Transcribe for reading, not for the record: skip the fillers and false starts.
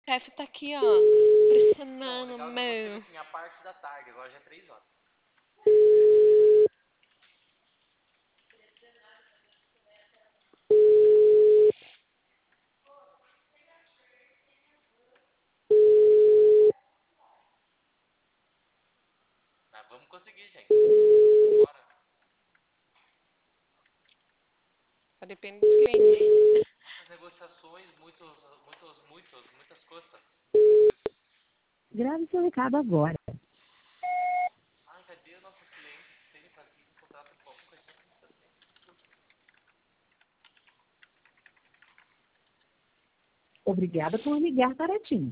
chefe tá aqui, ó, pressionando, Legal que você meu. assim, a parte da tarde, agora já é 3 horas. Mas vamos conseguir, gente. Bora. Só depende dos clientes. Muitas negociações, muitas coisas. Grave seu recado agora. Ai, cadê nossos clientes que têm fazendo um contrato bom com a gente? Obrigada por ligar para a TIM.